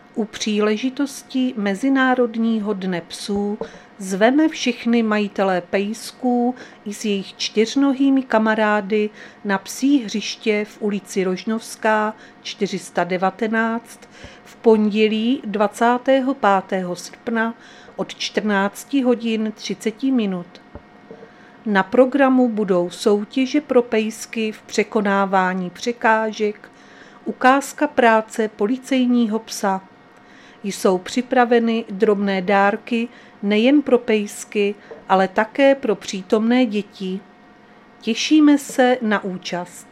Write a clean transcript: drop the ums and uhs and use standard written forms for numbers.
U příležitosti Mezinárodního dne psů zveme všechny majitele pejsků i s jejich čtyřnohými kamarády na psí hřiště v ulici Rožnovská 419 v pondělí 25. srpna od 14 hodin 30 minut. Na programu budou soutěže pro pejsky v překonávání překážek, ukázka práce policejního psa. Jsou připraveny drobné dárky nejen pro pejsky, ale také pro přítomné děti. Těšíme se na účast.